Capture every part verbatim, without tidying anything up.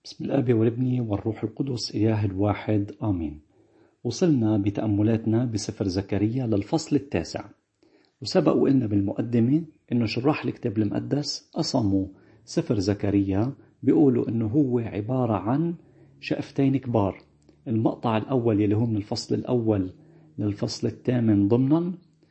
بسم الآب والابن والروح القدس إله الواحد آمين. وصلنا بتأملاتنا بسفر زكريا للفصل التاسع، وسبق وقلنا بالمقدمة إنه شراح الكتاب المقدس قسموا سفر زكريا بيقولوا إنه هو عبارة عن شقفتين كبار. المقطع الأول يلي هو من الفصل الأول للفصل الثامن ضمنا،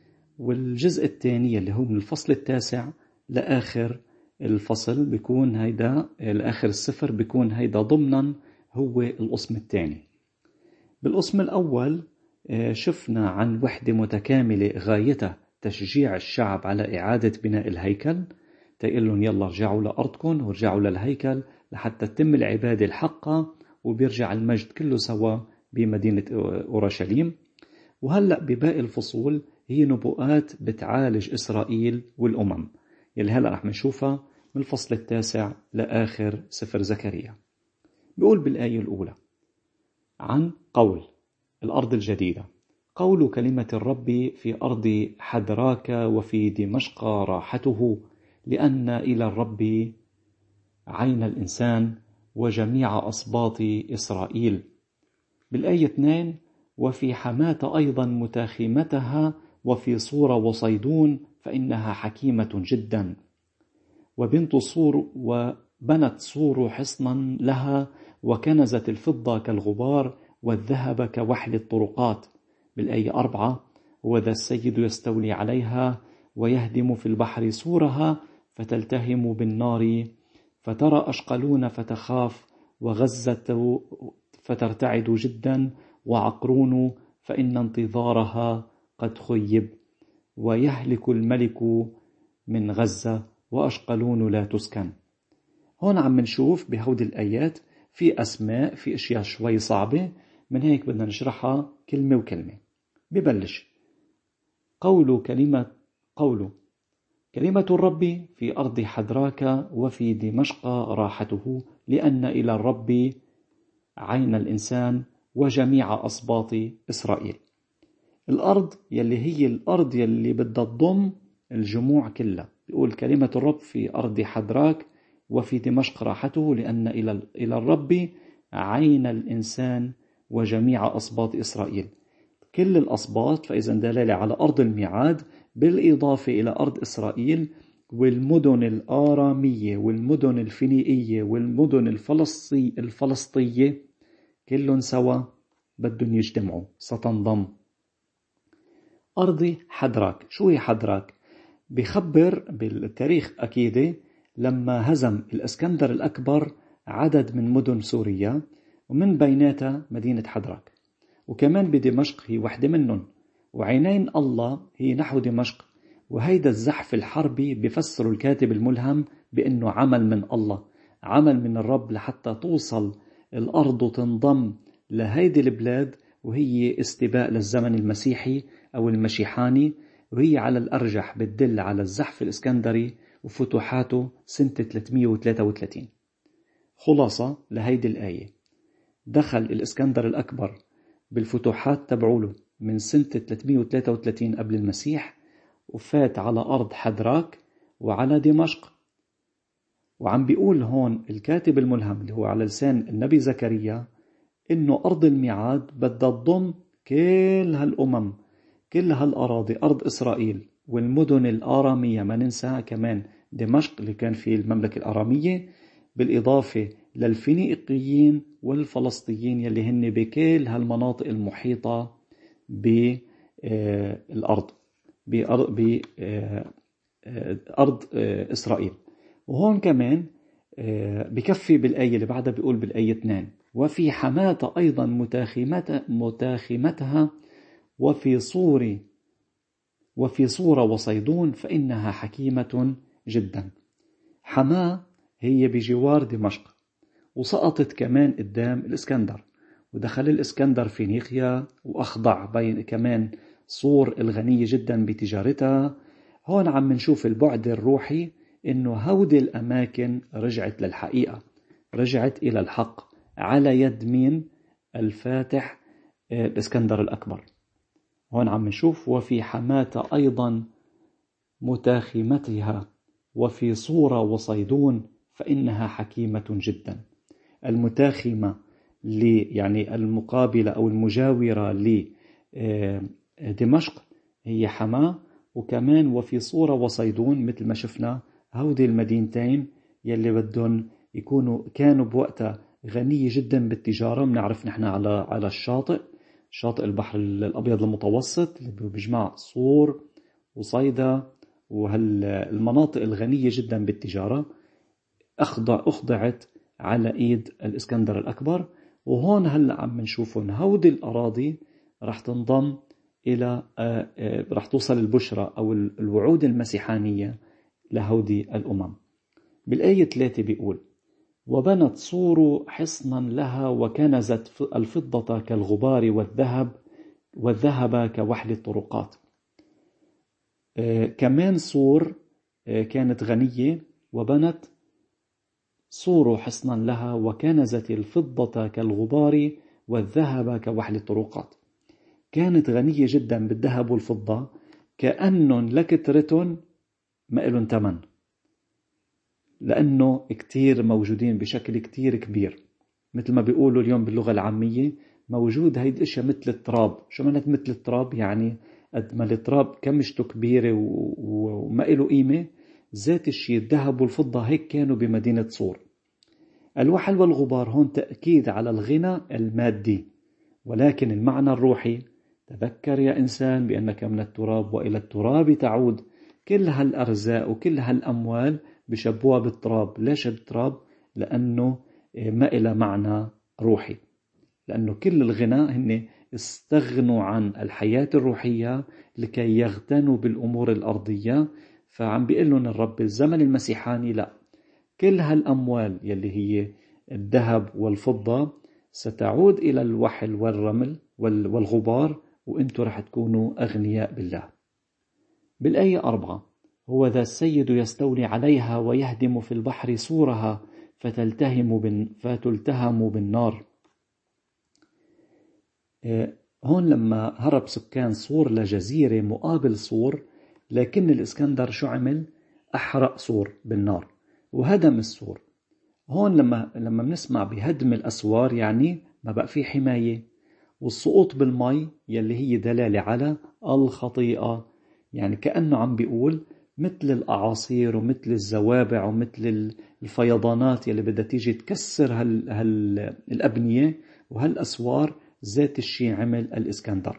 والجزء الثاني اللي هو من الفصل التاسع لآخر الفصل بيكون هيدا لآخر السفر بيكون هيدا ضمنا هو القسم الثاني. بالقسم الأول شفنا عن وحدة متكاملة غايتها تشجيع الشعب على إعادة بناء الهيكل، تقول لهم يلا رجعوا لأرضكم ورجعوا للهيكل لحتى تتم العبادة الحقة وبيرجع المجد كله سوا بمدينة أورشليم. وهلأ بباقي الفصول هي نبوءات بتعالج إسرائيل والأمم يلي هلأ رح نشوفها من الفصل التاسع لآخر سفر زكريا. بيقول بالآية الأولى عن قول الأرض الجديدة: قول كلمة الرب في أرض حدراك وفي دمشق راحته، لأن إلى الرب عين الإنسان وجميع أصباط إسرائيل. بالآية اثنين: وفي حماة أيضا متاخمتها وفي صور وصيدون فإنها حكيمة جدا. وبنت صور وبنت صور حصنا لها وكنزت الفضة كالغبار والذهب كوحل الطرقات. بالآية أربعة: وذا السيد يستولي عليها ويهدم في البحر سورها فتلتهم بالنار، فترى أشقلون فتخاف وغزة فترتعد جدا وعقرون فإن انتظارها قد خيب، ويهلك الملك من غزة وأشقلون لا تسكن. هون عم نشوف بهود الآيات في أسماء في أشياء شوي صعبة، من هيك بدنا نشرحها كلمة وكلمة. ببلش قول كلمة قول كلمة الرب في أرض حدراك وفي دمشق راحته، لأن إلى الرب عين الإنسان وجميع أصباط إسرائيل. الأرض يلي هي الأرض يلي بدها تضم الجموع كلها. بيقول كلمة الرب في أرض حدراك وفي دمشق راحته، لأن إلى الرب عين الإنسان وجميع أصباط إسرائيل. كل الأصباط، فإذا دلالة على أرض الميعاد بالإضافة إلى أرض إسرائيل والمدن الآرامية والمدن الفينيقية والمدن الفلسطي الفلسطية كلهم سوا بدهم يجتمعوا ستنضم. أرض حدراك، شو هي حدراك؟ بيخبر بالتاريخ أكيد لما هزم الإسكندر الأكبر عدد من مدن سوريا، ومن بيناتها مدينة حدراك. وكمان بدمشق هي واحدة منهم، وعينين الله هي نحو دمشق. وهيدا الزحف الحربي بفسر الكاتب الملهم بأنه عمل من الله، عمل من الرب لحتى توصل الأرض وتنضم لهيدي البلاد، وهي استباء للزمن المسيحي أو المشيحاني، وهي على الأرجح بتدل على الزحف الإسكندري وفتوحاته سنة ثلاثمئة وثلاثة وثلاثين. خلاصة لهيدي الآية: دخل الإسكندر الأكبر بالفتوحات تبعوله من سنة ثلاثمئة وثلاثة وثلاثين قبل المسيح، وفات على أرض حدراك وعلى دمشق. وعم بيقول هون الكاتب الملهم اللي هو على لسان النبي زكريا إنه أرض الميعاد بدها تضم كل هالأمم، كل هالأراضي، أرض إسرائيل والمدن الآرامية، ما ننسى كمان دمشق اللي كان في المملكة الآرامية، بالإضافة للفينيقيين والفلسطيين يلي هن بكل هالمناطق المحيطة بالأرض بأرض إسرائيل. وهون كمان بكفي بالآية اللي بعدها بيقول بالآية اثنين: وفي حماة أيضا متاخمتها وفي صور وفي صور وصيدون فإنها حكيمة جدا. حماة هي بجوار دمشق، وسقطت كمان قدام الإسكندر، ودخل الإسكندر فينيقيا وأخضع بين كمان صور الغنية جدا بتجارتها. هون عم نشوف البعد الروحي إنه هودي الأماكن رجعت للحقيقة، رجعت إلى الحق على يد مين؟ الفاتح الإسكندر الأكبر. هون عم نشوف وفي حماة أيضا متاخمتها وفي صورة وصيدون فإنها حكيمة جدا. المتاخمة يعني المقابلة أو المجاورة لدمشق هي حماة، وكمان وفي صورة وصيدون مثل ما شفنا هودي المدينتين يلي بدهم يكونوا كانوا بوقتها غنية جدا بالتجارة. بنعرف نحن على على الشاطئ شاطئ البحر الأبيض المتوسط اللي بيجمع صور وصيدا وهالمناطق الغنية جدا بالتجارة أخضع أخضعت على إيد الإسكندر الأكبر. وهون هلأ عم نشوفون هودي الأراضي رح تنضم إلى رح توصل البشرى أو الوعود المسيحانية لهودي الأمم. بالآية ثلاثة بيقول: وبنت صور حصنا لها وكنزت الفضة كالغبار والذهب والذهب كوحل الطرقات. آه كمان صور آه كانت غنية، وبنت صور حصنا لها وكنزت الفضة كالغبار والذهب كوحل الطرقات. كانت غنية جدا بالذهب والفضة، كأنن لكترتن ما إلن تمن، لأنه كتير موجودين بشكل كتير كبير. مثل ما بيقولوا اليوم باللغة العامية موجود هيد الاشياء مثل التراب. شو معنات مثل التراب؟ يعني قد ما التراب كمشته كبيرة وما له قيمة، ذات الشيء الذهب والفضة هيك كانوا بمدينة صور. الوحل والغبار هون تأكيد على الغنى المادي، ولكن المعنى الروحي: تذكر يا إنسان بأنك من التراب وإلى التراب تعود. كل هالأرزاق وكل هالأموال بشبوها بالتراب. ليش التراب؟ لأنه ما إلى معنى روحي، لأنه كل الغنى هن استغنوا عن الحياة الروحية لكي يغتنوا بالأمور الأرضية. فعم بيقول لهم الرب الزمن المسيحاني لا، كل هالأموال يلي هي الذهب والفضة ستعود إلى الوحل والرمل والغبار، وإنتوا رح تكونوا أغنياء بالله. بالآية أربعة: هو ذا السيد يستولي عليها ويهدم في البحر سورها فتلتهم, بن فتلتهم بالنار. هون لما هرب سكان صور لجزيرة مقابل صور، لكن الإسكندر شو عمل؟ أحرق صور بالنار وهدم السور. هون لما لما بنسمع بهدم الأسوار يعني ما بقى في حماية. والسقوط بالمي يلي هي دلالة على الخطيئة، يعني كأنه عم بيقول مثل الأعاصير ومثل الزوابع ومثل الفيضانات يلي بدها تيجي تكسر هال هال الأبنية وهالأسوار، ذات الشيء عمل الإسكندر.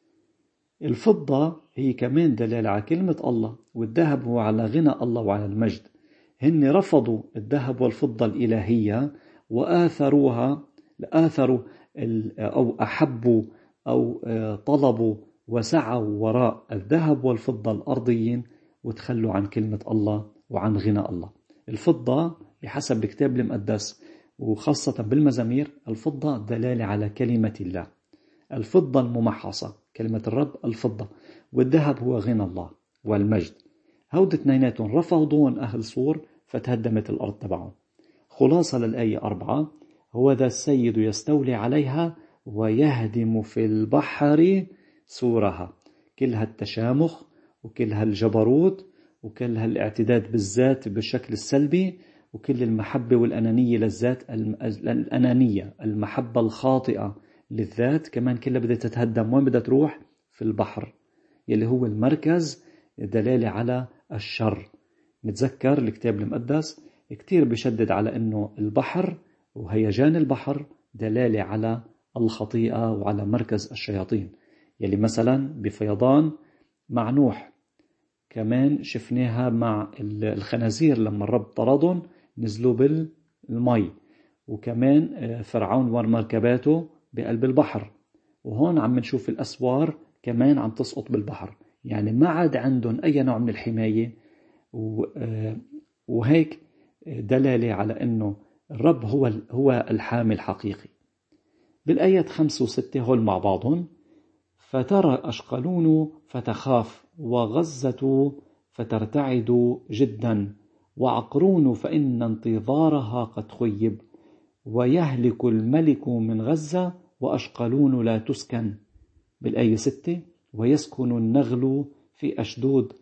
الفضة هي كمان دلالة على كلمة الله، والذهب هو على غنى الله وعلى المجد. هن رفضوا الذهب والفضة الإلهية وآثروها آثروا أو أحبوا أو طلبوا وسعوا وراء الذهب والفضة الأرضيين، وتخلوا عن كلمة الله وعن غنى الله. الفضة بحسب الكتاب المقدس وخاصة بالمزامير، الفضة دلالة على كلمة الله، الفضة الممحصة كلمة الرب الفضة، والذهب هو غنى الله والمجد. هود اثنيناتهم رفضون أهل صور فتهدمت الأرض تبعهم. خلاصة للآية أربعة: هو ذا السيد يستولي عليها ويهدم في البحر سورها. كل هالتشامخ وكل هالجبروت وكل هالاعتداد بالذات بالشكل السلبي وكل المحبة والأنانية للذات، الأنانية المحبة الخاطئة للذات كمان كلها بدها تتهدم. وين بدها تروح؟ في البحر يلي هو المركز دلالة على الشر. نتذكر الكتاب المقدس كتير بيشدد على أنه البحر وهيجان البحر دلالة على الخطيئة وعلى مركز الشياطين، يلي مثلا بفيضان مع نوح، كمان شفناها مع الخنازير لما الرب طردهم نزلوا بالمي، وكمان فرعون ومركباته بقلب البحر. وهون عم نشوف الأسوار كمان عم تسقط بالبحر، يعني ما عاد عندهم أي نوع من الحماية. وهيك دلالة على أنه الرب هو هو الحامي الحقيقي. بالآيات خمسة وستة هول مع بعضهم: فترى أشقلون فتخاف وغزة فترتعد جدا وعقرون فإن انتظارها قد خيب ويهلك الملك من غزة وأشقلون لا تسكن. بالآية ستة: ويسكن النغل في أشدود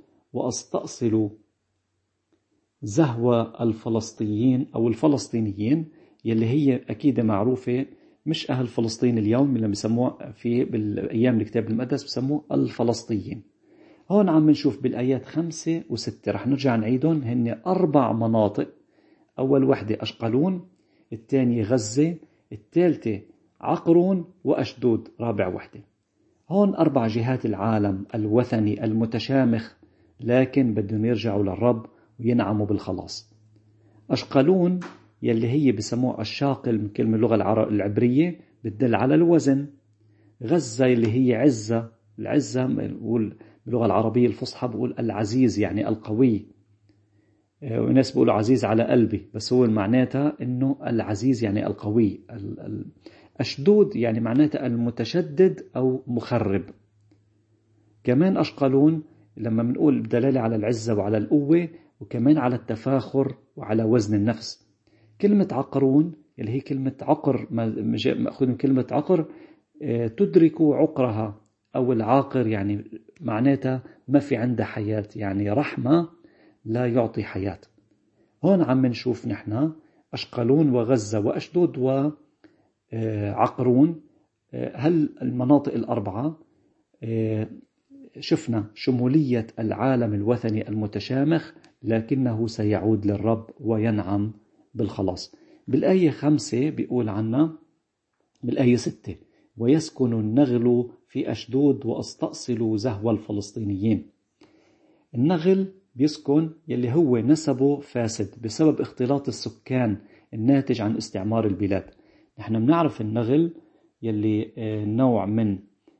وأستأصل زهو الفلسطينيين أو الفلسطينيين. يلي هي أكيد معروفة، مش أهل فلسطين اليوم اللي بسموه في بالأيام الكتاب المقدس بسموه الفلسطينيين. هون عم نشوف بالآيات خمسة وستة، رح نرجع نعيدهم، هن أربع مناطق. أول وحدة أشقلون، الثانية غزة، الثالثة عقرون، وأشدود رابع وحدة. هون أربع جهات العالم الوثني المتشامخ، لكن بدهم يرجعوا للرب وينعموا بالخلاص. أشقلون يلي هي بسموه الشاقل من كلمة اللغة العبرية بتدل على الوزن. غزة اللي هي عزة، العزة بقول باللغة العربية الفصحى بقول العزيز يعني القوي، وناس بيقولوا عزيز على قلبي، بس هو معناتها انه العزيز يعني القوي. أشدود يعني معناتها المتشدد او مخرب. كمان أشقلون لما بنقول بدلالة على العزة وعلى القوة، وكمان على التفاخر وعلى وزن النفس. كلمة عقرون اللي هي كلمة عقر، مأخوذ من كلمة عقر، تدرك عقرها أو العاقر، يعني معناتها ما في عندها حياة، يعني رحمة لا يعطي حياة. هون عم نشوف نحن أشقلون وغزة وأشدود وعقرون، هل المناطق الأربعة شفنا شمولية العالم الوثني المتشامخ، لكنه سيعود للرب وينعم بالخلاص. بالآية خمسة بيقول عنا بالآية ستة: ويسكن النغل في أشدود وأستأصل زهو الفلسطينيين. النغل بيسكن يلي هو نسبه فاسد بسبب اختلاط السكان الناتج عن استعمار البلاد. نحن بنعرف النغل يلي نوع من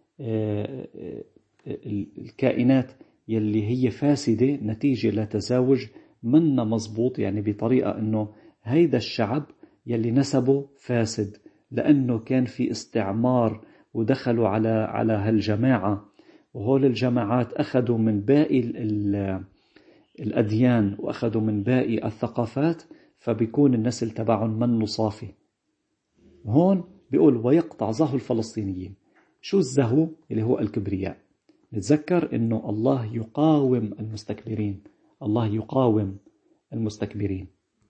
الكائنات يلي هي فاسدة نتيجة لتزاوج منا مزبوط، يعني بطريقة أنه هيدا الشعب يلي نسبه فاسد لأنه كان في استعمار ودخلوا على على هالجماعة، وهول الجماعات أخذوا من باقي الأديان وأخذوا من باقي الثقافات، فبيكون النسل تبعهم منه صافي. هون بيقول ويقطع زهو الفلسطينيين. شو الزهو؟ اللي هو الكبرياء. نتذكر أنه الله يقاوم المستكبرين، الله يقاوم المستكبرين.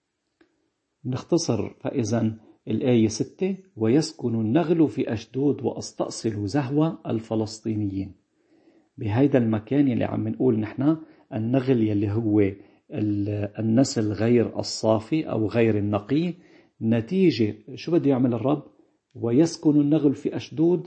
نختصر فإذا الآية ستة: ويسكن النغل في أشدود وأستأصل زهو الفلسطينيين. بهذا المكان يلي عم نقول نحن النغل يلي هو النسل غير الصافي أو غير النقي، نتيجة شو بده يعمل الرب؟ ويسكن النغل في أشدود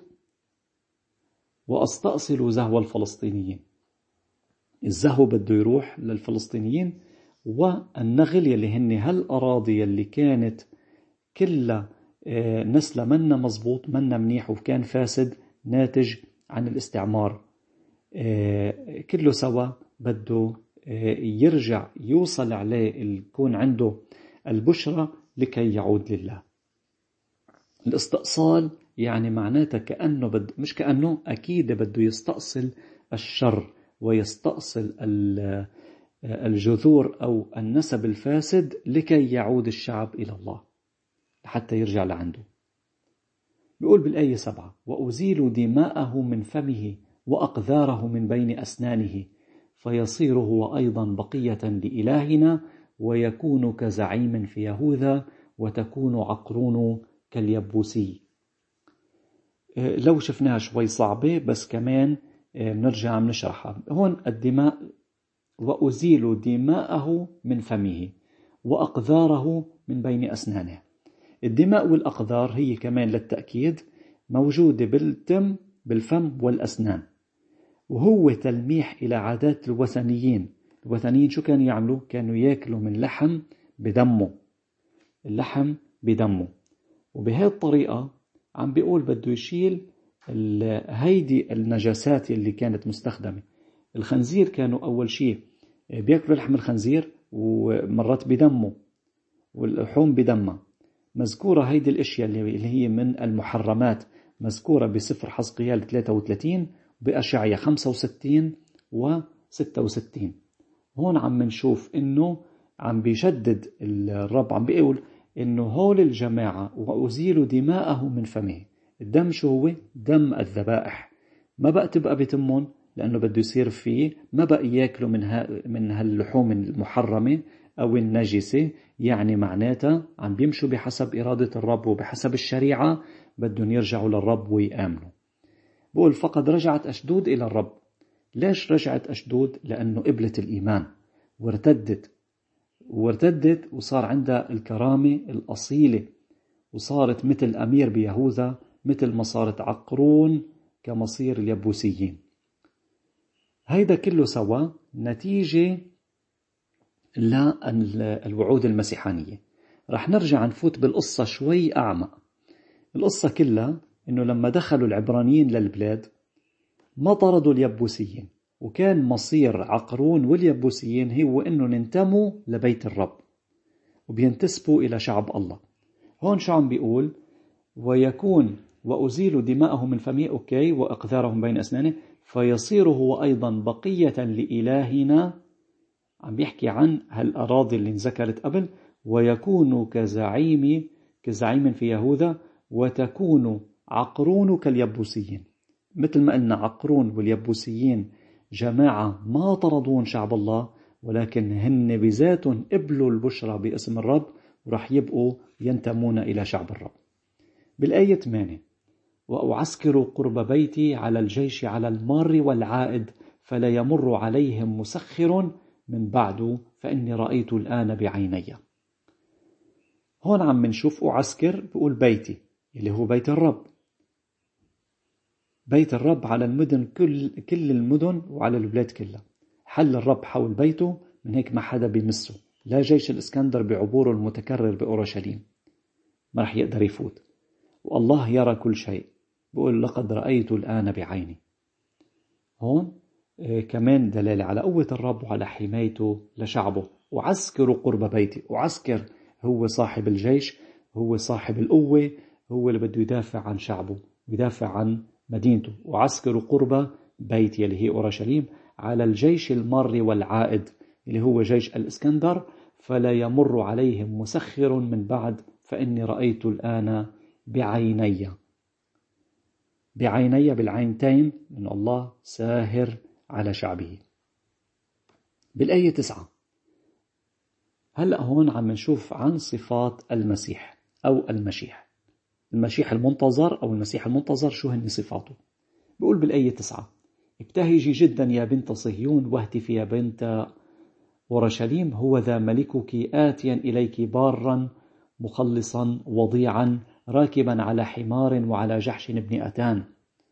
وأستأصل زهو الفلسطينيين. الزهو بده يروح للفلسطينيين، والنغل يلي هن هالأراضي يلي كانت كلها نسلة منا مزبوط منا منيح وكان فاسد ناتج عن الاستعمار، كله سوا بده يرجع يوصل عليه يكون عنده البشرة لكي يعود لله. الاستئصال يعني معناته كأنه بد مش كأنه أكيد بده يستأصل الشر ويستأصل الجذور أو النسب الفاسد لكي يعود الشعب إلى الله حتى يرجع لعنده. بيقول بالآية سبعة: وأزيل دماءه من فمه وأقذاره من بين أسنانه، فيصير هو أيضا بقية لإلهنا ويكون كزعيم في يهوذا وتكون عقرون كاليبوسي. لو شفناها شوي صعبة بس كمان نرجع نشرحها. هون الدماء: وأزيل دماءه من فمه وأقذاره من بين أسنانه. الدماء والأقذار هي كمان للتأكيد موجودة بالتم بالفم والأسنان، وهو تلميح إلى عادات الوثنيين. الوثنيين شو كانوا يعملوا؟ كانوا يأكلوا من لحم بدمه، اللحم بدمه. وبهذه الطريقة عم بيقول بده يشيل هيدي النجاسات اللي كانت مستخدمة. الخنزير كانوا أول شيء بيأكلوا لحم الخنزير ومرات بدمه واللحوم بدمه. مذكورة هيدي الاشياء اللي هي من المحرمات، مذكورة بسفر حزقيال ثلاثة وثلاثين بأشعياء خمسة وستين وستة وستين. هون عم نشوف انه عم بيشدد الرب، عم بيقول انه هول الجماعة وأزيل دماءه من فمه. الدم شو هو؟ دم الذبائح. ما بقى تبقى بتمون لأنه بده يصير فيه، ما بقى ياكلوا من ها من هاللحوم المحرمة أو النجسة، يعني معناتها عم بيمشوا بحسب إرادة الرب وبحسب الشريعة، بدهم يرجعوا للرب ويآمنوا. بقول فقد رجعت أشدود إلى الرب. ليش رجعت أشدود؟ لأنه قبلت الإيمان وارتدت وارتدت وصار عندها الكرامة الأصيلة، وصارت مثل أمير بيهوذا، مثل ما صارت عقرون كمصير اليبوسيين. هيدا كله سوا نتيجة للوعود المسيحانية. رح نرجع نفوت بالقصة شوي أعمق. القصة كلها إنه لما دخلوا العبرانيين للبلاد ما طردوا اليبوسيين، وكان مصير عقرون واليبوسيين هو إنه ننتموا لبيت الرب وبينتسبوا إلى شعب الله. هون شو عم بيقول؟ ويكون وأزيل دماءهم من فمه، أوكي، وأقذارهم بين أسنانه، فيصير هو أيضا بقية لإلهنا. عم بيحكي عن هالأراضي اللي انذكرت قبل. ويكون كزعيم كزعيم في يهوذا، وتكون عقرون كاليبوسيين. مثل ما قلنا عقرون واليبوسيين جماعة ما طردون شعب الله، ولكن هن بذاتهم قبلوا البشرى باسم الرب ورح يبقوا ينتمون إلى شعب الرب. بالآية ثمانية: وأعسكر قرب بيتي على الجيش على المار والعائد، فلا يمر عليهم مسخر من بعد، فإني رأيت الآن بعيني. هون عم منشوف أعسكر بقول بيتي اللي هو بيت الرب. بيت الرب على المدن، كل, كل المدن وعلى البلاد كلها. حل الرب حول بيته، من هيك ما حدا بيمسه، لا جيش الإسكندر بعبوره المتكرر بأورشليم ما رح يقدر يفوت. والله يرى كل شيء، بقول لقد رأيت الآن بعيني. هون آه كمان دلالة على قوة الرب وعلى حمايته لشعبه. وعسكر قرب بيتي. وعسكر هو صاحب الجيش، هو صاحب القوة، هو اللي بده يدافع عن شعبه ويدافع عن مدينته. وعسكر قرب بيتي اللي هي أورشليم على الجيش المار والعائد اللي هو جيش الإسكندر، فلا يمر عليهم مسخر من بعد، فإني رأيت الآن بعيني. بعيني بالعينتين، من الله ساهر على شعبه. بالآية تسعة هلأ هون عم نشوف عن صفات المسيح أو المشيح. المشيح المنتظر أو المسيح المنتظر شو هن صفاته؟ بيقول بالآية تسعة: ابتهجي جدا يا بنت صهيون، واهتفي يا بنت أورشليم، هو ذا ملكك آتيا إليك بارا مخلصا وضيعا راكبا على حمار وعلى جحش ابن أتان.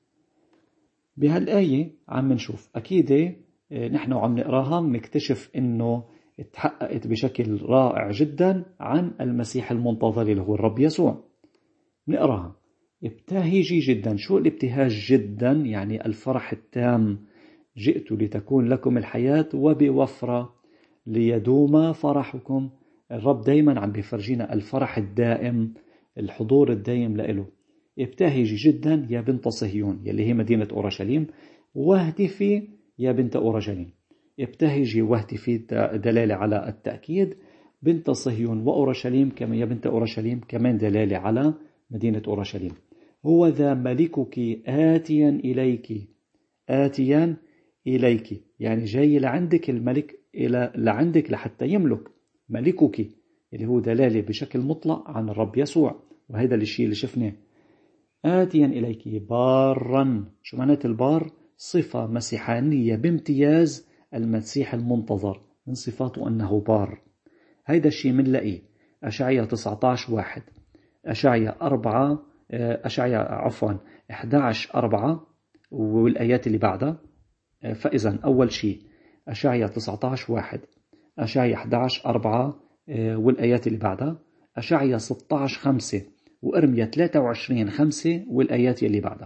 بهالآية عم نشوف أكيد نحن عم نقراها نكتشف إنه اتحققت بشكل رائع جدا عن المسيح المنتظر اللي هو الرب يسوع. نقراها: ابتهجي جدا. شو الابتهاج جدا؟ يعني الفرح التام. جئت لتكون لكم الحياة وبوفرة ليدوم فرحكم. الرب دايما عم بيفرجينا الفرح الدائم، الحضور الدائم لإله. ابتهجي جدا يا بنت صهيون يلي هي مدينة أورشليم، واهتفي يا بنت أورشليم. ابتهجي واهتفي دلالة على التأكيد. بنت صهيون وأورشليم كما يا بنت أورشليم كمان دلالة على مدينة أورشليم. هو ذا ملكك آتيا إليك. آتيا إليك يعني جاي لعندك الملك، إلى لعندك لحتى يملك. ملكك اللي هو دلالة بشكل مطلق عن الرب يسوع، وهذا الشيء اللي شفناه. آتيا إليك بارا. شو معنات البار؟ صفة مسيحانية بامتياز. المسيح المنتظر من صفاته أنه بار. هيدا الشيء منلاقيه أشعياء تسعة عشر واحد، أشعياء أربعة أشعياء عفوا أحد عشر أربعة والآيات اللي بعدها. فإذا أول شيء أشعياء تسعة عشر واحد، أشعياء أحد عشر أربعة والآيات اللي بعدها، أشعياء ستة عشر خمسة وإرميا ثلاثة وعشرين خمسة والآيات اللي بعدها.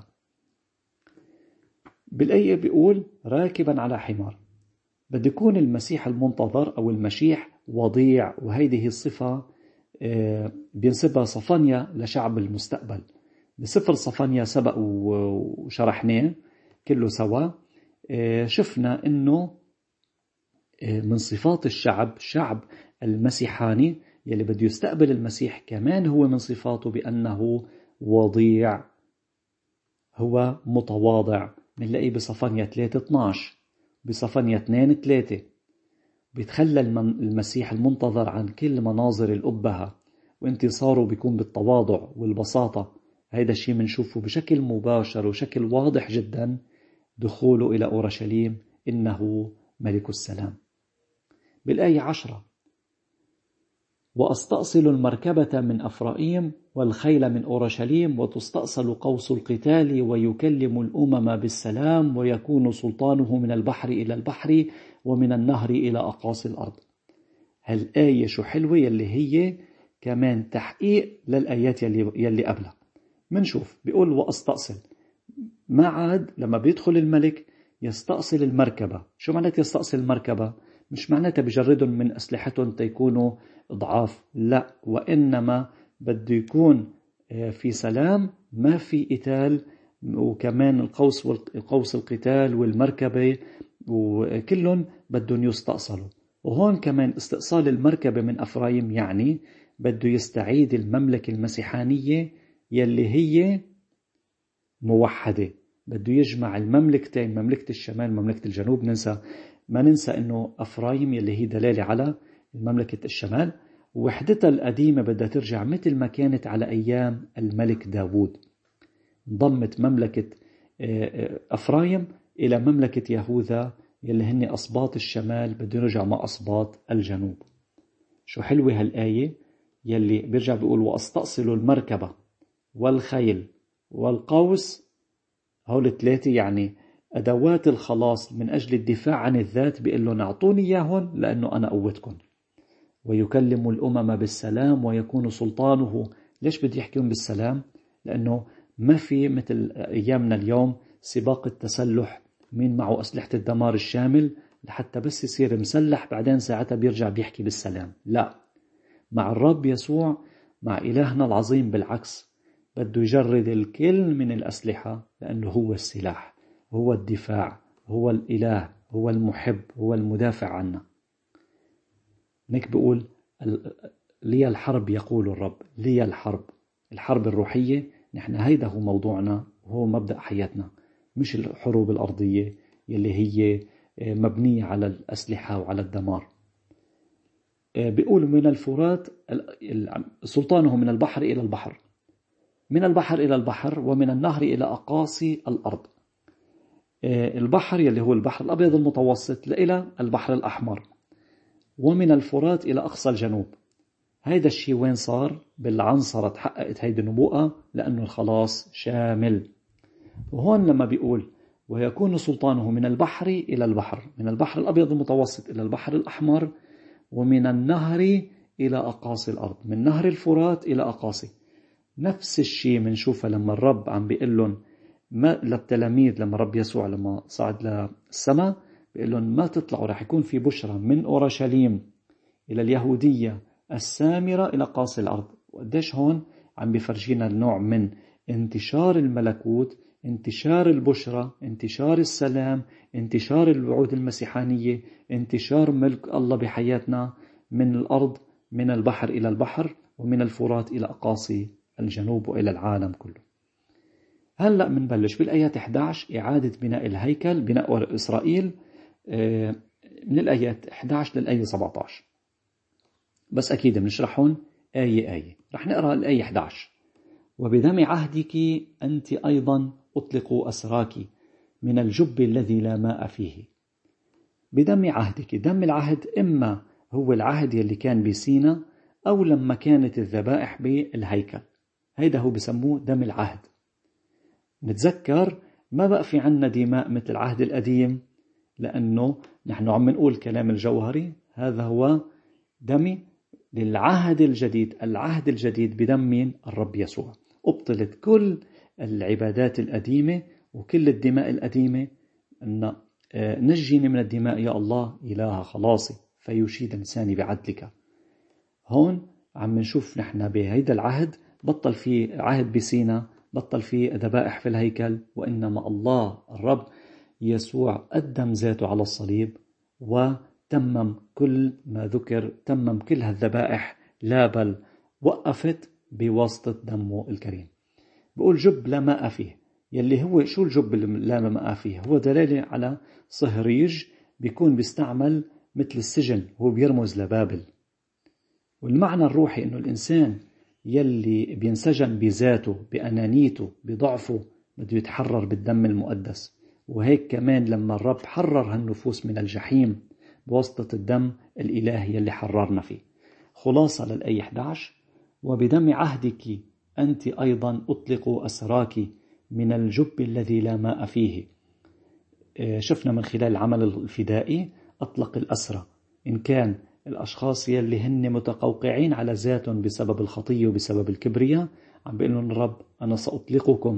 بالآية بيقول راكبا على حمار. بده يكون المسيح المنتظر أو المشيح وضيع، وهذه الصفة بينسبها صفانيا لشعب المستقبل. بسفر صفانيا سبق وشرحناه كله سوا. شفنا إنه من صفات الشعب شعب المسيحاني يلي بده يستقبل المسيح، كمان هو من صفاته بأنه وضيع، هو متواضع. بنلاقيه بصفانيا ثلاثة اثناشر، بصفانيا اثنين ثلاثة، بيتخلى المسيح المنتظر عن كل مناظر الأبهة وانتصاره بيكون بالتواضع والبساطة. هيدا الشيء منشوفه بشكل مباشر وشكل واضح جدا دخوله إلى أورشليم إنه ملك السلام. بالآية عشرة: وأستأصل المركبة من أفرائيم والخيل من أورشليم، وتستأصل قوس القتال، ويكلم الأمم بالسلام، ويكون سلطانه من البحر إلى البحر ومن النهر إلى أقاصي الأرض. هالآية شو حلوة، يلي هي كمان تحقيق للآيات يلي, يلي قبلها. منشوف بيقول وأستأصل، ما عاد لما بيدخل الملك يستأصل المركبة. شو معنات يستأصل المركبة؟ مش معناتها بجردهم من أسلحتهم تيكونوا ضعاف، لا، وإنما بده يكون في سلام، ما في قتال، وكمان القوس والقوس القتال والمركبة وكلهم بدهم يستأصلوا. وهون كمان استئصال المركبة من أفرايم يعني بده يستعيد المملكة المسيحانية يلي هي موحدة، بده يجمع المملكتين، مملكة الشمال ومملكة الجنوب. ننسى ما ننسى أنه أفرايم يلي هي دلالة على مملكة الشمال، وحدتها القديمة بدها ترجع مثل ما كانت على أيام الملك داود. انضمت مملكة أفرايم إلى مملكة يهوذا يلي هن أصباط الشمال، بده يرجع مع أصباط الجنوب. شو حلوة هالآية يلي بيرجع بيقول وأستأصل المركبة والخيل والقوس. هول الثلاثة يعني أدوات الخلاص من أجل الدفاع عن الذات، بيقول لهم أعطوني إياهم لأنه أنا قوتكم. ويكلم الأمم بالسلام ويكون سلطانه. ليش بدي يحكيهم بالسلام؟ لأنه ما في مثل أيامنا اليوم سباق التسلح، مين معه أسلحة الدمار الشامل لحتى بس يصير مسلح بعدين ساعتها بيرجع بيحكي بالسلام. لا، مع الرب يسوع، مع إلهنا العظيم بالعكس، بده يجرد الكل من الأسلحة، لأنه هو السلاح، هو الدفاع، هو الإله، هو المحب، هو المدافع عنا. هيك بيقول لي الحرب يقول الرب، لي الحرب، الحرب الروحية. نحن هيدا هو موضوعنا وهو مبدأ حياتنا، مش الحروب الأرضية يلي هي مبنية على الأسلحة وعلى الدمار. بيقول من الفرات سلطانه من البحر إلى البحر، من البحر إلى البحر ومن النهر إلى أقاصي الأرض. البحر يلي هو البحر الأبيض المتوسط إلى البحر الأحمر، ومن الفرات إلى أقصى الجنوب. هيدا الشيء وين صار؟ بالعنصرة تحققت هيدا النبوءة، لأنه الخلاص شامل. وهون لما بيقول ويكون سلطانه من البحر إلى البحر، من البحر الأبيض المتوسط إلى البحر الأحمر، ومن النهر إلى أقاصي الأرض، من نهر الفرات إلى أقاصي. نفس الشيء منشوفه لما الرب عم بيقول لهم ما للتلاميذ، لما رب يسوع لما صعد للسماء بيقول لهم ما تطلعوا، راح يكون في بشرى من أورشليم إلى اليهودية السامرة إلى قاصي الأرض. وقديش هون عم بيفرجينا النوع من انتشار الملكوت، انتشار البشرى، انتشار السلام، انتشار الوعود المسيحانية، انتشار ملك الله بحياتنا من الأرض، من البحر إلى البحر، ومن الفرات إلى أقاصي الجنوب وإلى العالم كله. هلأ منبلش بالآيات إحدى عشر إعادة بناء الهيكل، بناء إسرائيل، من الآيات إحدى عشر للآية سبعة عشر. بس أكيد بنشرحهم آية آية. رح نقرأ الآية إحدى عشر: وبدم عهدك أنت أيضا أطلقوا أسراك من الجب الذي لا ماء فيه. بدم عهدك، دم العهد إما هو العهد يلي كان بسينا، أو لما كانت الذبائح بالهيكل، هيدا هو بسموه دم العهد. نتذكر ما بقى في عنا دماء مثل العهد القديم، لأنه نحن عم نقول كلام الجوهري، هذا هو دمي للعهد الجديد. العهد الجديد بدم مين؟ الرب يسوع. أبطلت كل العبادات القديمة وكل الدماء القديمة. أن نجيني من الدماء يا الله إله خلاصي، فيشيد لساني بعدلك. هون عم نشوف نحن بهيدا العهد بطل في عهد بسينا، بطل في ذبائح في الهيكل، وإنما الله الرب يسوع قدم ذاته على الصليب وتمم كل ما ذكر، تمم كل هالذبائح، لا بل وقفت بواسطة دمه الكريم. بقول جب لا ماء فيه، يلي هو شو الجب اللي لا ماء فيه؟ هو دلالة على صهريج بيكون بيستعمل مثل السجن، هو بيرمز لبابل. والمعنى الروحي إنه الإنسان يلي بينسجن بذاته بأنانيته بضعفه بده يتحرر بالدم المقدس. وهيك كمان لما الرب حرر هالنفوس من الجحيم بواسطة الدم الإلهي يلي حررنا فيه. خلاصة للآية إحدى عشر: وبدم عهدك أنت أيضا أطلق أسراك من الجب الذي لا ماء فيه. شفنا من خلال العمل الفدائي أطلق الأسرى، إن كان الأشخاص يلي هن متقوقعين على ذاتهم بسبب الخطية وبسبب الكبرياء، عم بيقول لهم الرب أنا سأطلقكم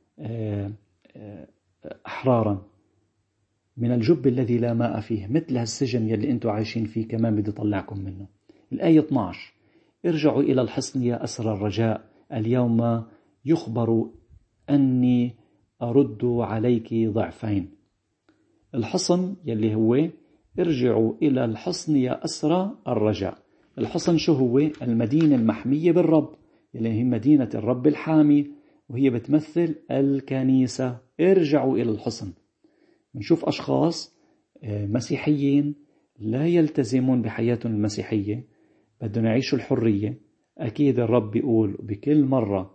أحرارا من الجب الذي لا ماء فيه، مثل هالسجن يلي أنتم عايشين فيه كمان بدي طلعكم منه. الآية اثني عشر: ارجعوا إلى الحصن يا أسرى الرجاء، اليوم يخبر أني أرد عليك ضعفين. الحصن يلي هو ارجعوا إلى الحصن يا أسرى الرجاء. الحصن شو هو؟ المدينة المحمية بالرب يلي هي مدينة الرب الحامي، وهي بتمثل الكنيسة. ارجعوا إلى الحصن. بنشوف أشخاص مسيحيين لا يلتزمون بحياتهم المسيحية، بدهم يعيشوا الحرية. أكيد الرب بيقول بكل مرة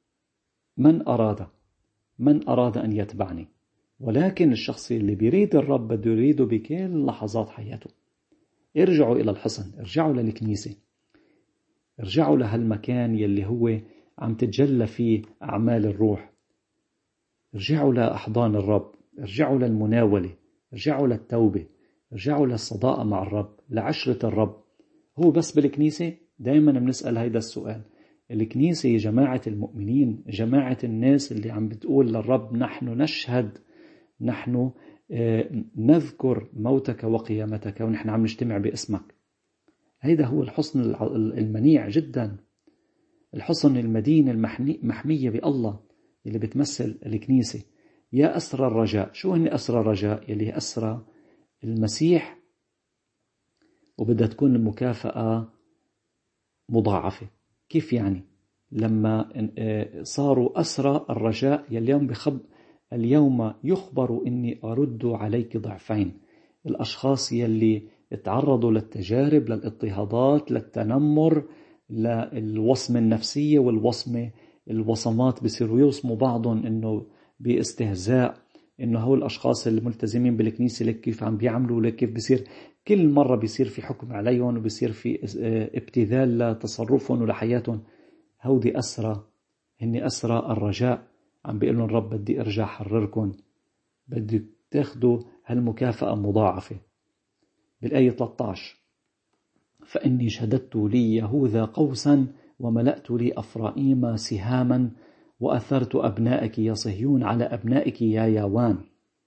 من أراد من أراد أن يتبعني، ولكن الشخص اللي بيريد الرب بده يريده بكل لحظات حياته. ارجعوا إلى الحصن، ارجعوا للكنيسة، ارجعوا لهالمكان يلي هو عم تتجلى فيه أعمال الروح. ارجعوا لأحضان الرب، ارجعوا للمناولة، ارجعوا للتوبة، ارجعوا للصداقة مع الرب، لعشرة الرب. هو بس بالكنيسة؟ دايما بنسأل هيدا السؤال. الكنيسة يا جماعة المؤمنين، جماعة الناس اللي عم بتقول للرب نحن نشهد، نحن نذكر موتك وقيامتك ونحن عم نجتمع باسمك. هيدا هو الحصن المنيع جدا، الحصن المدينة المحمية بالله اللي بتمثل الكنيسة. يا أسرى الرجاء، شو هن أسرى الرجاء؟ يلي أسرى المسيح، وبدها تكون المكافأة مضاعفة. كيف يعني؟ لما صاروا أسرى الرجاء اليوم بخب اليوم يخبر إني أرد عليك ضعفين. الأشخاص يلي تعرضوا للتجارب، للاضطهادات، للتنمر، للوصمة النفسية والوصمة الوصمات، بيصيروا يوصموا بعضهم إنه باستهزاء إنه هول الأشخاص الملتزمين بالكنيسة لك كيف عم بيعملوا، لك كيف بيصير كل مرة بيصير في حكم عليهم وبيصير في ابتذال لتصرفهم ولحياتهم. هودي أسرى، هني أسرى الرجاء. عم بيقول لهم رب بدي أرجع حرركم، بدي تاخدوا هالمكافأة مضاعفة. بالآية ثلاثة عشر: فإني شددت لي يهوذا قوسا وملأت لي أفرائيم سهاما وأثرت أبنائك يا صهيون على أبنائك يا ياوان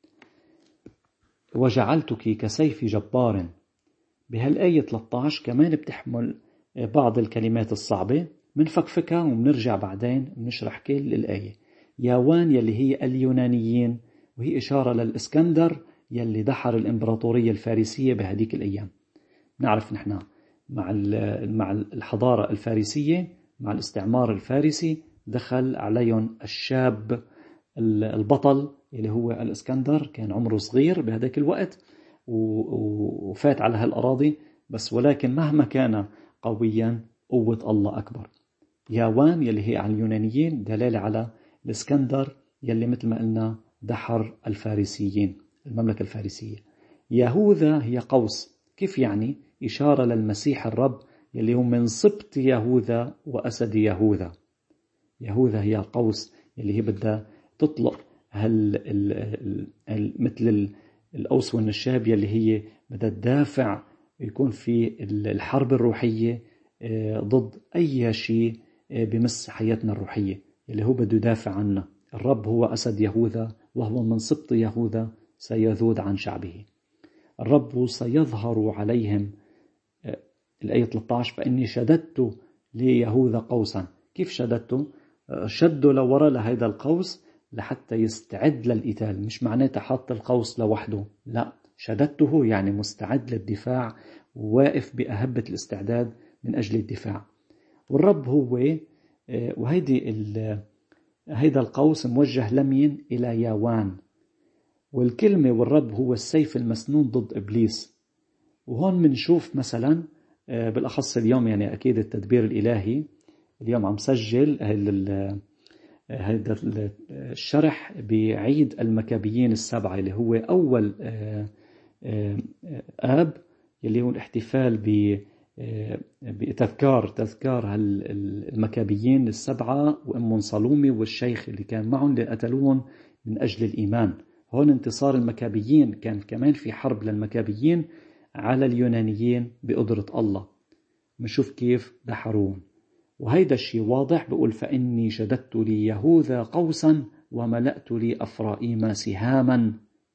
وجعلتك كسيف جبار. بهالآية ثلاثة عشر كمان بتحمل بعض الكلمات الصعبة، منفكفكها ومنرجع بعدين منشرح كل الآية. ياوان يلي هي اليونانيين، وهي إشارة للإسكندر يلي دحر الإمبراطورية الفارسية بهديك الأيام. نعرف نحن مع مع الحضارة الفارسية، مع الاستعمار الفارسي، دخل عليهم الشاب البطل اللي هو الإسكندر، كان عمره صغير بهداك الوقت وفات على هالأراضي، بس ولكن مهما كان قويا قوة الله أكبر. ياوان يلي هي على اليونانيين دلالة على الإسكندر يلي مثل ما قلنا دحر الفارسيين، المملكة الفارسية. يهوذا هي قوس. كيف يعني؟ إشارة للمسيح الرب يلي هو من سبط يهوذا وأسد يهوذا. يهوذا هي القوس يلي هي بدها تطلق هل ال ال مثل الأوس والنشاب يلي هي بدها تدافع، يكون في الحرب الروحية ضد أي شيء بمس حياتنا الروحية، اللي هو بده يدافع عنا. الرب هو أسد يهوذا، وهو من سبط يهوذا سيذود عن شعبه. الرب سيظهر عليهم. الآية ثلاثة عشر: فإني شددت ليهوذا قوسا. كيف شددته؟ شدوا لورا لهذا القوس لحتى يستعد للقتال. مش معناته حط القوس لوحده، لا، شددته يعني مستعد للدفاع، واقف بأهبة الاستعداد من أجل الدفاع. والرب هو، وهيدي هيدا القوس موجه لمين؟ إلى ياوان. والكلمة والرب هو السيف المسنون ضد إبليس. وهون بنشوف مثلا بالأخص اليوم، يعني أكيد التدبير الإلهي اليوم عم سجل هذا الشرح بعيد المكابيين السبعة اللي هو أول آب، اللي هو الاحتفال بتذكار تذكار المكابيين السبعة وأم صلومي والشيخ اللي كان معهم اللي قتلوهم من أجل الإيمان. هون انتصار المكابيين، كان كمان في حرب للمكابيين على اليونانيين بقدرة الله. بنشوف كيف دحروهم، وهيدا الشيء واضح. بقول فإني شددت لي يهوذا قوسا وملأت لي أفرائيم سهاما.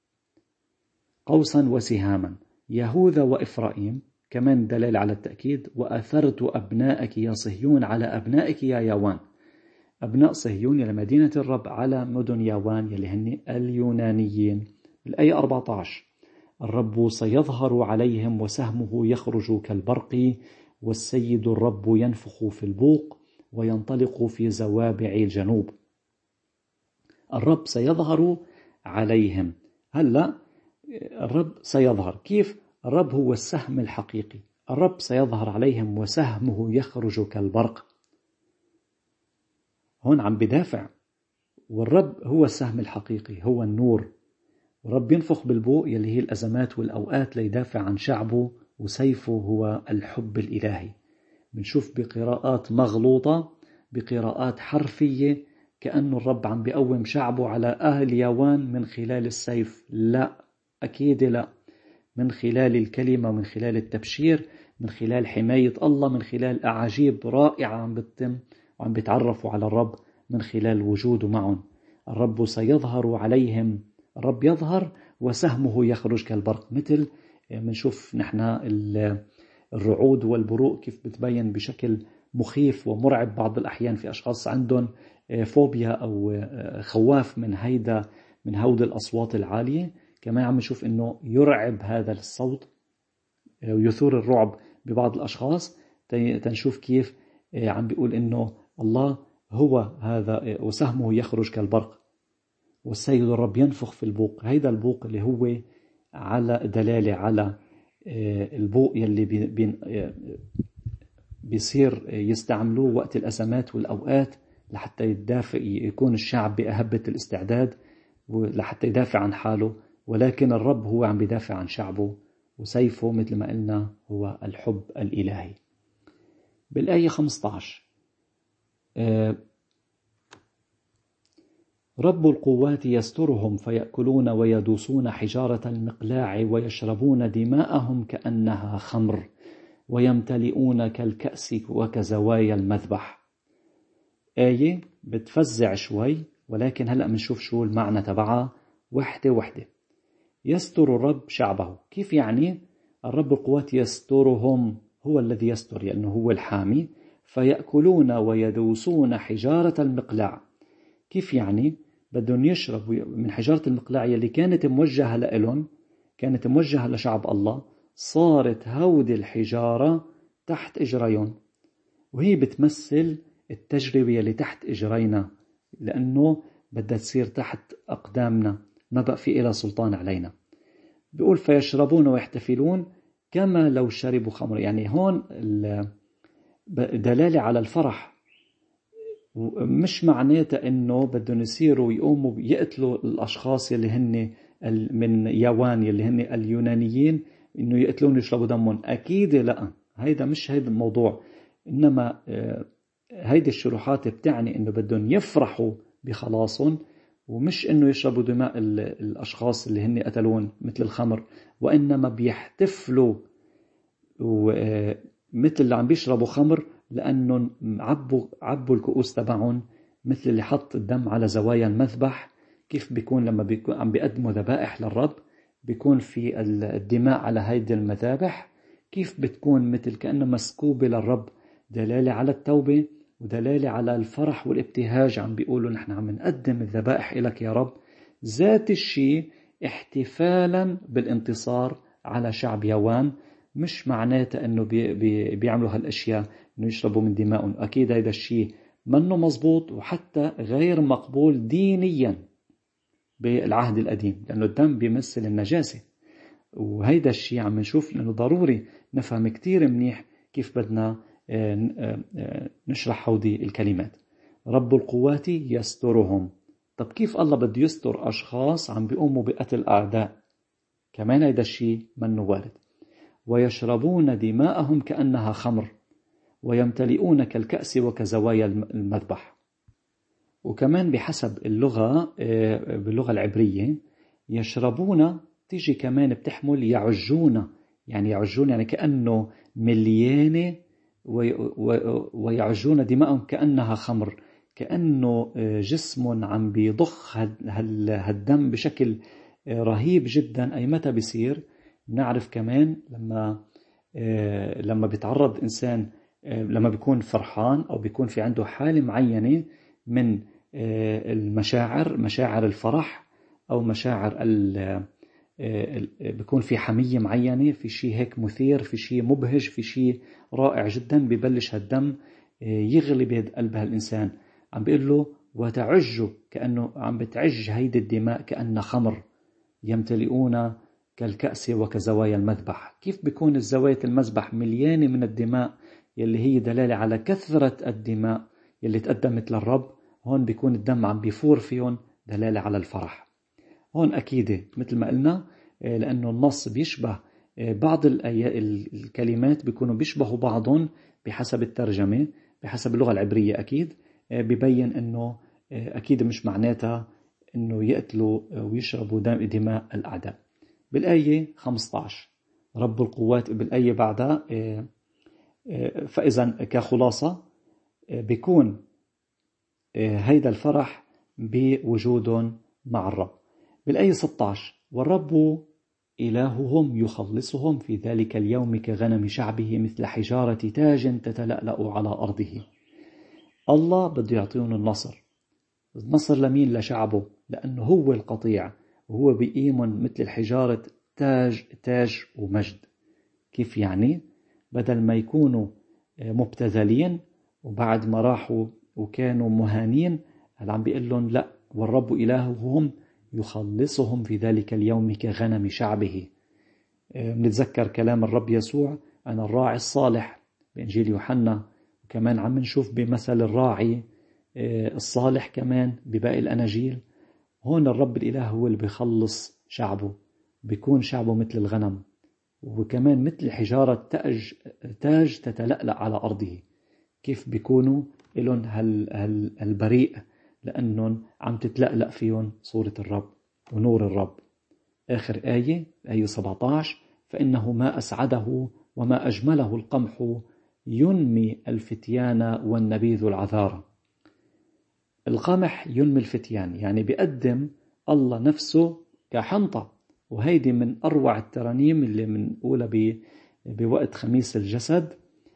قوسا وسهاما، يهوذا وإفرائيم كمان دليل على التأكيد. وأثرت أبنائك يا صهيون على أبنائك يا ياوان. أبناء صهيون يلي مدينة الرب على مدن ياوان يلي هن اليونانيين. الآية أربعة عشر الرب سيظهر عليهم وسهمه يخرج كالبرق، والسيد الرب ينفخ في البوق وينطلق في زوابع الجنوب. الرب سيظهر عليهم. هلأ الرب سيظهر كيف؟ الرب هو السهم الحقيقي. الرب سيظهر عليهم وسهمه يخرج كالبرق. هون عم بدافع، والرب هو السهم الحقيقي، هو النور. والرب ينفخ بالبوق يلي هي الأزمات والأوقات ليدافع عن شعبه، وسيفه هو الحب الإلهي. بنشوف بقراءات مغلوطة، بقراءات حرفية، كأنه الرب عم بيقوم شعبه على أهل ياوان من خلال السيف. لا، أكيد لا، من خلال الكلمة، من خلال التبشير، من خلال حماية الله، من خلال أعاجيب رائعة عم بتتم، وعم بيتعرفوا على الرب من خلال وجوده معهم. الرب سيظهر عليهم. الرب يظهر وسهمه يخرج كالبرق. مثل منشوف نحن الرعود والبروق كيف بتبين بشكل مخيف ومرعب بعض الأحيان في أشخاص عندهم فوبيا أو خواف من هيدا من هود الأصوات العالية. كمان عم نشوف إنه يرعب هذا الصوت ويثور الرعب ببعض الأشخاص. تنشوف كيف عم بيقول إنه الله هو هذا وسهمه يخرج كالبرق، والسيد الرب ينفخ في البوق. هيدا البوق اللي هو على دلالة على البوق يلي بي بيصير يستعملوه وقت الأزمات والأوقات لحتى يدافع، يكون الشعب بأهبة الاستعداد لحتى يدافع عن حاله. ولكن الرب هو عم بيدافع عن شعبه، وسيفه مثل ما قلنا هو الحب الإلهي. بالآية خمسة عشر رب القوات يسترهم فيأكلون ويدوسون حجارة المقلاع ويشربون دماءهم كأنها خمر ويمتلئون كالكأس وكزوايا المذبح. آية بتفزع شوي، ولكن هلأ منشوف شو المعنى تبعها وحدة وحدة. يستر الرب شعبه. كيف يعني؟ الرب القوات يسترهم، هو الذي يستر لأنه هو الحامي. فيأكلون ويدوسون حجارة المقلاع. كيف يعني؟ بدهم يشربوا من حجارة المقلاع اللي كانت موجهة لإلهم، كانت موجهة لشعب الله. صارت هود الحجارة تحت إجريهم، وهي بتمثل التجربة اللي تحت إجرينا، لأنه بدها تصير تحت أقدامنا، ما بقى في إلى سلطان علينا. بيقول فيشربون ويحتفلون كما لو شربوا خمر. يعني هون دلالة على الفرح، مش معناتها إنه بدهم يصيروا يقوموا يقتلوا الأشخاص اللي هن من ياوان اللي هن اليونانيين، إنه يقتلون يشربوا دمهم. أكيد لا، هيدا مش هيدا الموضوع. إنما هيدي الشروحات بتعني إنه بدهم يفرحوا بخلاصهم، ومش إنه يشربوا دماء الأشخاص اللي هن قتلون مثل الخمر، وإنما بيحتفلوا مثل اللي عم بيشربوا خمر، لأنهم عبوا عبوا الكؤوس تبعهم، مثل اللي حط الدم على زوايا المذبح. كيف بيكون لما بيكون عم بيقدموا ذبائح للرب، بيكون في الدماء على هيدي المذابح. كيف بتكون مثل كأنه مسكوبة للرب، دلالة على التوبة ودلالة على الفرح والابتهاج. عم بيقولوا نحن عم نقدم الذبائح إلك يا رب. ذات الشيء احتفالا بالانتصار على شعب ياوان. مش معناته أنه بي بي بيعملوا هالأشياء أنه يشربوا من دمائهم. أكيد هذا الشيء منه مزبوط، وحتى غير مقبول دينيا بالعهد القديم، لأنه الدم بيمثل النجاسة. وهيدا الشيء عم نشوف إنه ضروري نفهم كتير منيح كيف بدنا نشرح هودي الكلمات. رب القوات يسترهم. طب كيف الله بده يستر أشخاص عم بيقوموا بقتل أعداء؟ كمان هيدا الشيء منه وارد. ويشربون دماءهم كأنها خمر ويمتلئون كالكأس وكزوايا المذبح. وكمان بحسب اللغة باللغة العبرية يشربون تيجي كمان بتحمل يعجون، يعني يعجون يعني كأنه مليانة، ويعجون دماءهم كأنها خمر، كأنه جسم عم بيضخ هالدم بشكل رهيب جدا. أي متى بيصير؟ نعرف كمان لما لما بيتعرض إنسان، لما بيكون فرحان أو بيكون في عنده حالة معينة من المشاعر، مشاعر الفرح أو مشاعر بيكون في حمية معينة، في شيء هيك مثير، في شيء مبهج، في شيء رائع جدا، ببلش هالدم يغلي بقلب هالإنسان. عم بيقول له وتعج، كأنه عم بتعج هيدي الدماء كأن خمر، يمتلئون كالكأس وكزوايا المذبح. كيف بيكون الزوايا المذبح مليانة من الدماء يلي هي دلالة على كثرة الدماء يلي تقدمت للرب؟ هون بيكون الدم عم بيفور فيهم دلالة على الفرح. هون أكيد مثل ما قلنا لأنه النص بيشبه بعض الكلمات، بيكونوا بيشبهوا بعضهم بحسب الترجمة، بحسب اللغة العبرية أكيد بيبين أنه أكيد مش معناتها أنه يقتلوا ويشربوا دماء الأعداء. بالآية خمسة عشر رب القوات، بالآية بعدها فإذا كخلاصة بيكون هيدا الفرح بوجودهم مع الرب. بالآية ستة عشر والرب إلههم يخلصهم في ذلك اليوم كغنم شعبه مثل حجارة تاج تتلألأ على أرضه. الله بده يعطيهم النصر. النصر لمين؟ لشعبه، لأنه هو القطيع وهو بيقيمهم مثل الحجارة تاج تاج ومجد. كيف يعني؟ بدل ما يكونوا مبتذلين وبعد ما راحوا وكانوا مهانين، هل عم بيقول لهم لا، والرب إلههم يخلصهم في ذلك اليوم كغنم شعبه. بنتذكر كلام الرب يسوع أنا الراعي الصالح بإنجيل يوحنا، وكمان عم نشوف بمثل الراعي الصالح كمان بباقي الأناجيل. هون الرب الإله هو اللي بيخلص شعبه، بيكون شعبه مثل الغنم، وكمان مثل حجارة تاج تاج تتلألأ على أرضه. كيف بيكونوا لهم هالبريء؟ لأنهم عم تتلألأ فيهم صورة الرب ونور الرب. آخر آية آية سبعة عشر فإنه ما أسعده وما أجمله القمح ينمي الفتيان والنبيذ العذارى. القمح ينمي الفتيان يعني بيقدم الله نفسه كحنطة، وهيدي من أروع الترانيم اللي منقولها بوقت خميس الجسد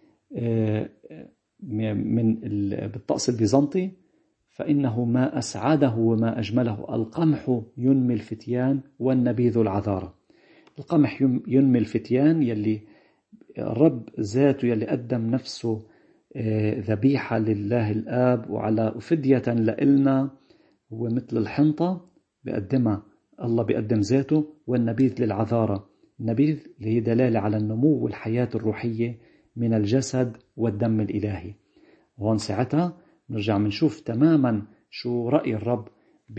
من بالطقس البيزنطي. فإنه ما أسعده وما أجمله القمح ينمي الفتيان والنبيذ العذارى. القمح ينمي الفتيان يلي الرب ذاته يلي قدم نفسه ذبيحة لله الآب وعلى فدية لإلنا، هو مثل الحنطة بيقدمها الله، بيقدم ذاته. والنبيذ للعذارى، النبيذ اللي هي دلالة على النمو والحياة الروحية من الجسد والدم الإلهي. وهون ساعتها نرجع منشوف تماما شو رأي الرب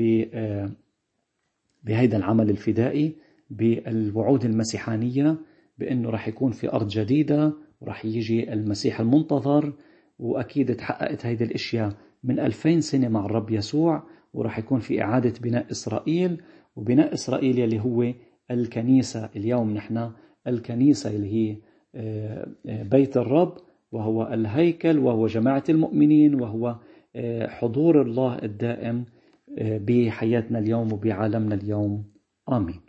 بهيدا العمل الفدائي، بالوعود المسيحانية بأنه رح يكون في أرض جديدة ورح يجي المسيح المنتظر. وأكيد تحققت هيدي الاشياء من ألفين سنة مع الرب يسوع، ورح يكون في إعادة بناء إسرائيل. وبناء إسرائيل يلي هو الكنيسة. اليوم نحن الكنيسة اللي هي بيت الرب، وهو الهيكل، وهو جماعة المؤمنين، وهو حضور الله الدائم بحياتنا اليوم وبعالمنا اليوم. آمين.